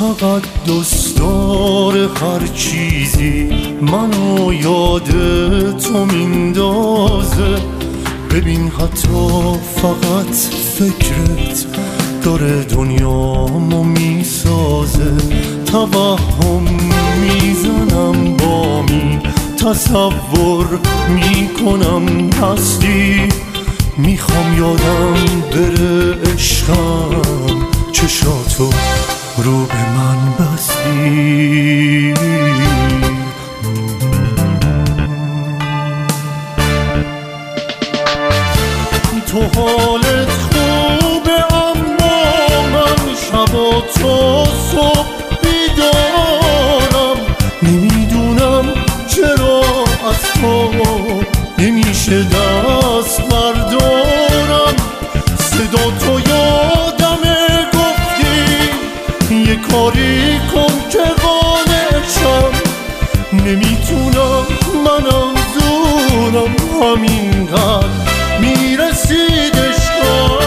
فقط دوست داره هر چیزی منو یاد تو میندازه. ببین حتی فقط فکرت داره دنیامو میسازه. توهم میزنم بامی، تصور میکنم هستی. میخوام یادم بره عشقم، چشاتو رو به من بستی. تو حالت خوبه اما من شب و تو صبح بیدارم. نمیدونم چرا از تو نمیشه دست بردارم. صدا تو یادمه گفتی یه کاری کن که قانعشم. نمیتونم منم زورم همینقدر میرسید عشقم.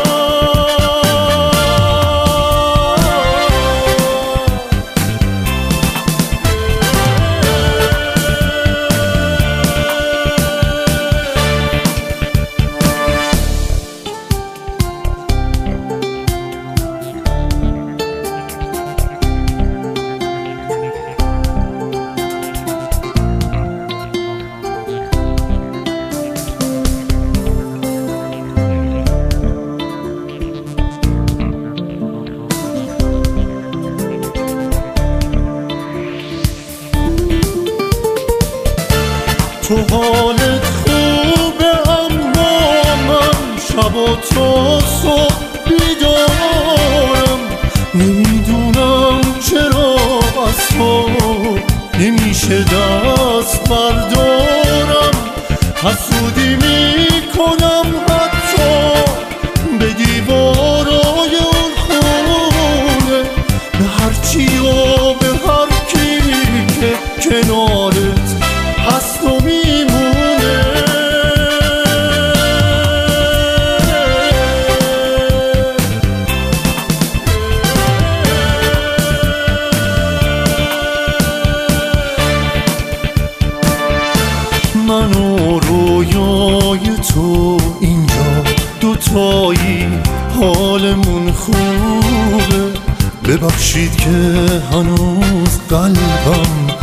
تو حالت خوبه اما من شب و تو صبح بیدارم. نمیدونم چرا از تو نمیشه دست بردارم. حسودی میکنم حتی به دیوارای اون خونه، به هرچی و به هر کی که کنارت هست و میمونه. من و رویای تو اینجا دوتایی حالمون خوبه. ببخشید که هنوز قلبم